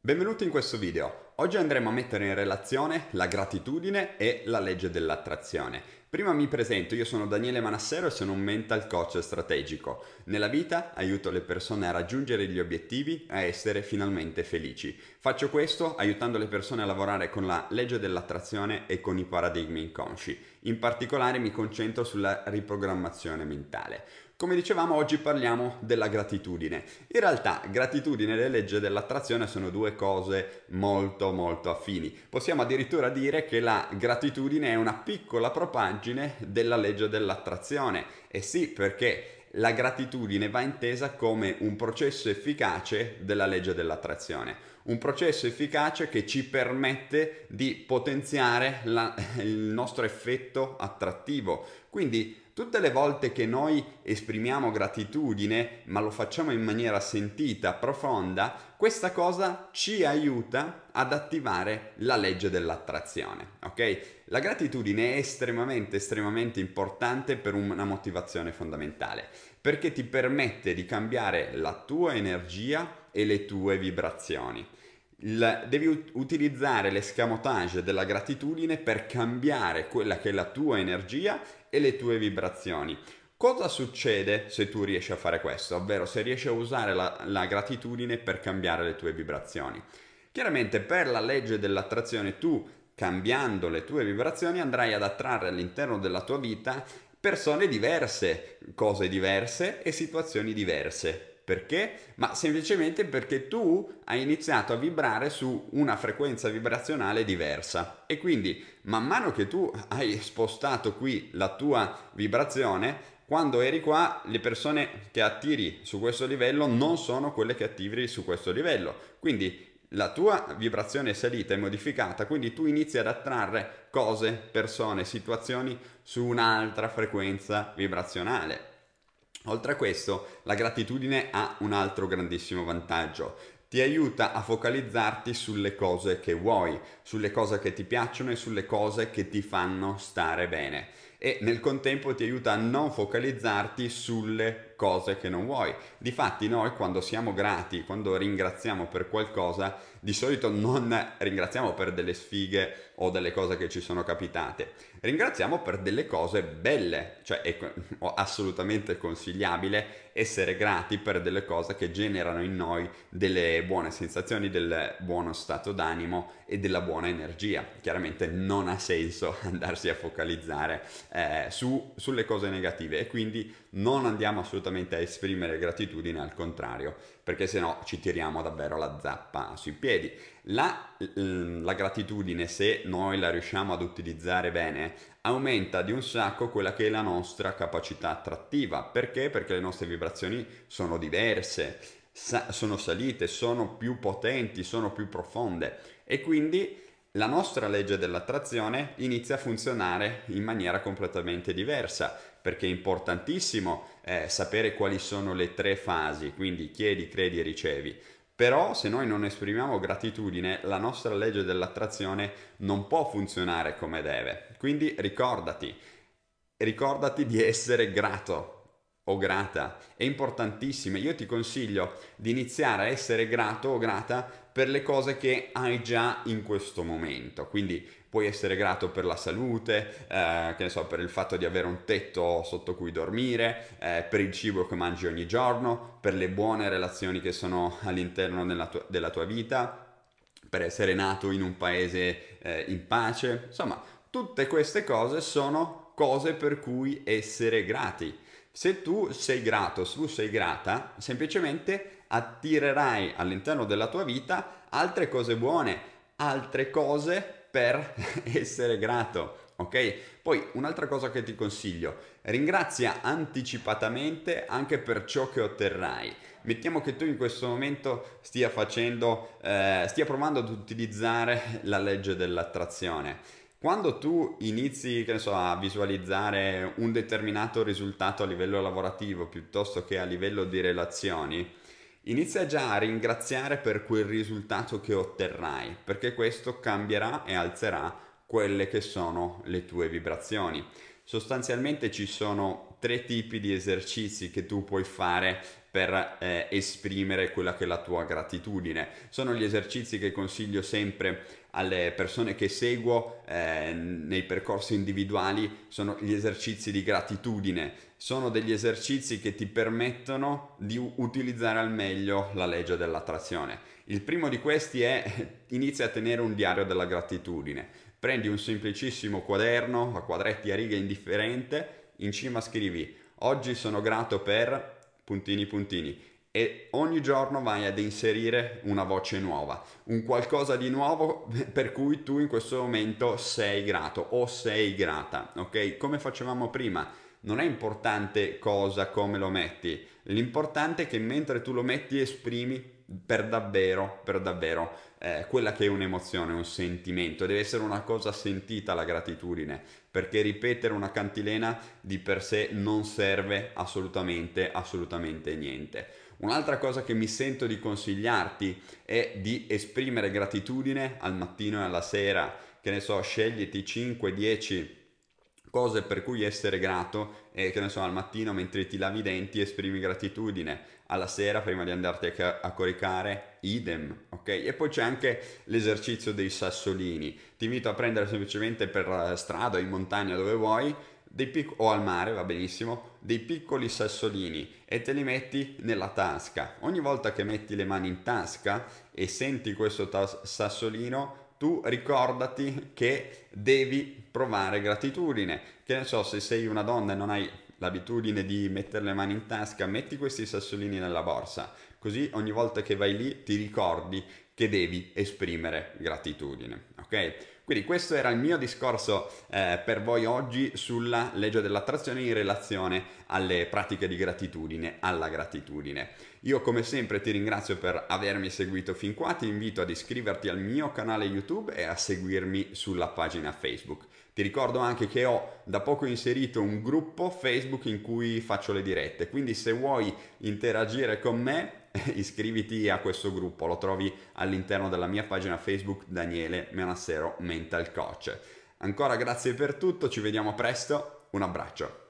Benvenuti in questo video. Oggi andremo a mettere in relazione la gratitudine e la legge dell'attrazione. Prima mi presento, io sono Daniele Manassero e sono un mental coach strategico. Nella vita aiuto le persone a raggiungere gli obiettivi e a essere finalmente felici. Faccio questo aiutando le persone a lavorare con la legge dell'attrazione e con i paradigmi inconsci. In particolare mi concentro sulla riprogrammazione mentale. Come dicevamo, oggi parliamo della gratitudine. In realtà, gratitudine e le leggi dell'attrazione sono due cose molto affini. Possiamo addirittura dire che la gratitudine è una piccola propagine della legge dell'attrazione. E sì, perché la gratitudine va intesa come un processo efficace della legge dell'attrazione. Un processo efficace che ci permette di potenziare il nostro effetto attrattivo. Quindi tutte le volte che noi esprimiamo gratitudine, ma lo facciamo in maniera sentita, profonda, questa cosa ci aiuta ad attivare la legge dell'attrazione, ok? La gratitudine è estremamente importante per una motivazione fondamentale, perché ti permette di cambiare la tua energia e le tue vibrazioni. Devi utilizzare l'escamotage della gratitudine per cambiare quella che è la tua energia e le tue vibrazioni. Cosa succede se tu riesci a fare questo? Ovvero se riesci a usare la gratitudine per cambiare le tue vibrazioni. Chiaramente per la legge dell'attrazione tu, cambiando le tue vibrazioni, andrai ad attrarre all'interno della tua vita persone diverse, cose diverse e situazioni diverse. Perché? Ma semplicemente perché tu hai iniziato a vibrare su una frequenza vibrazionale diversa e quindi man mano che tu hai spostato qui la tua vibrazione, quando eri qua le persone che attiri su questo livello non sono quelle che attiri su questo livello. Quindi la tua vibrazione è salita, è modificata, quindi tu inizi ad attrarre cose, persone, situazioni su un'altra frequenza vibrazionale. Oltre a questo, la gratitudine ha un altro grandissimo vantaggio. Ti aiuta a focalizzarti sulle cose che vuoi, sulle cose che ti piacciono e sulle cose che ti fanno stare bene. E nel contempo ti aiuta a non focalizzarti sulle cose che non vuoi. Difatti noi quando siamo grati, quando ringraziamo per qualcosa, di solito non ringraziamo per delle sfighe o delle cose che ci sono capitate, ringraziamo per delle cose belle, cioè è assolutamente consigliabile essere grati per delle cose che generano in noi delle buone sensazioni, del buono stato d'animo e della buona energia. Chiaramente non ha senso andarsi a focalizzare sulle cose negative e quindi non andiamo assolutamente a esprimere gratitudine, al contrario, perché sennò ci tiriamo davvero la zappa sui piedi. La gratitudine, se noi la riusciamo ad utilizzare bene, aumenta di un sacco quella che è la nostra capacità attrattiva. Perché? Perché le nostre vibrazioni sono diverse, sono salite, sono più potenti, sono più profonde e quindi la nostra legge dell'attrazione inizia a funzionare in maniera completamente diversa, perché è importantissimo sapere quali sono le tre fasi, quindi chiedi, credi e ricevi. Però se noi non esprimiamo gratitudine, la nostra legge dell'attrazione non può funzionare come deve. Quindi ricordati di essere grato o grata, è importantissimo. Io ti consiglio di iniziare a essere grato o grata per le cose che hai già in questo momento. Quindi puoi essere grato per la salute, che ne so, per il fatto di avere un tetto sotto cui dormire, per il cibo che mangi ogni giorno, per le buone relazioni che sono all'interno della tua vita, per essere nato in un paese in pace. Insomma, tutte queste cose sono cose per cui essere grati. Se tu sei grato, se tu sei grata, semplicemente attirerai all'interno della tua vita altre cose buone, altre cose per essere grato. Ok? Poi un'altra cosa che ti consiglio, ringrazia anticipatamente anche per ciò che otterrai. Mettiamo che tu in questo momento stia provando ad utilizzare la legge dell'attrazione. Quando tu inizi, che ne so, a visualizzare un determinato risultato a livello lavorativo piuttosto che a livello di relazioni, inizia già a ringraziare per quel risultato che otterrai, perché questo cambierà e alzerà quelle che sono le tue vibrazioni. Sostanzialmente ci sono tre tipi di esercizi che tu puoi fare per esprimere quella che è la tua gratitudine. Sono gli esercizi che consiglio sempre alle persone che seguo nei percorsi individuali, sono gli esercizi di gratitudine. Sono degli esercizi che ti permettono di utilizzare al meglio la legge dell'attrazione. Il primo di questi è inizia a tenere un diario della gratitudine. Prendi un semplicissimo quaderno a quadretti, a righe, indifferente, in cima scrivi oggi sono grato per puntini puntini e ogni giorno vai ad inserire una voce nuova, un qualcosa di nuovo per cui tu in questo momento sei grato o sei grata, ok? Come facevamo prima, non è importante cosa, come lo metti, l'importante è che mentre tu lo metti esprimi per davvero quella che è un'emozione, un sentimento, deve essere una cosa sentita la gratitudine, perché ripetere una cantilena di per sé non serve assolutamente niente. Un'altra cosa che mi sento di consigliarti è di esprimere gratitudine al mattino e alla sera, che ne so, scegliti 5-10 cose per cui essere grato e che ne so, al mattino mentre ti lavi i denti esprimi gratitudine, alla sera prima di andarti a coricare idem, ok? E poi c'è anche l'esercizio dei sassolini, ti invito a prendere semplicemente per strada o in montagna dove vuoi o al mare, va benissimo, dei piccoli sassolini e te li metti nella tasca. Ogni volta che metti le mani in tasca e senti questo sassolino, tu ricordati che devi provare gratitudine. Che ne so, se sei una donna e non hai l'abitudine di mettere le mani in tasca, metti questi sassolini nella borsa, così ogni volta che vai lì ti ricordi che devi esprimere gratitudine, ok? Quindi questo era il mio discorso per voi oggi sulla legge dell'attrazione in relazione alle pratiche di gratitudine, alla gratitudine. Io come sempre ti ringrazio per avermi seguito fin qua, ti invito ad iscriverti al mio canale YouTube e a seguirmi sulla pagina Facebook. Ti ricordo anche che ho da poco inserito un gruppo Facebook in cui faccio le dirette, quindi se vuoi interagire con me iscriviti a questo gruppo, lo trovi all'interno della mia pagina Facebook Daniele Manassero Mental Coach. Ancora grazie per tutto, ci vediamo presto, un abbraccio.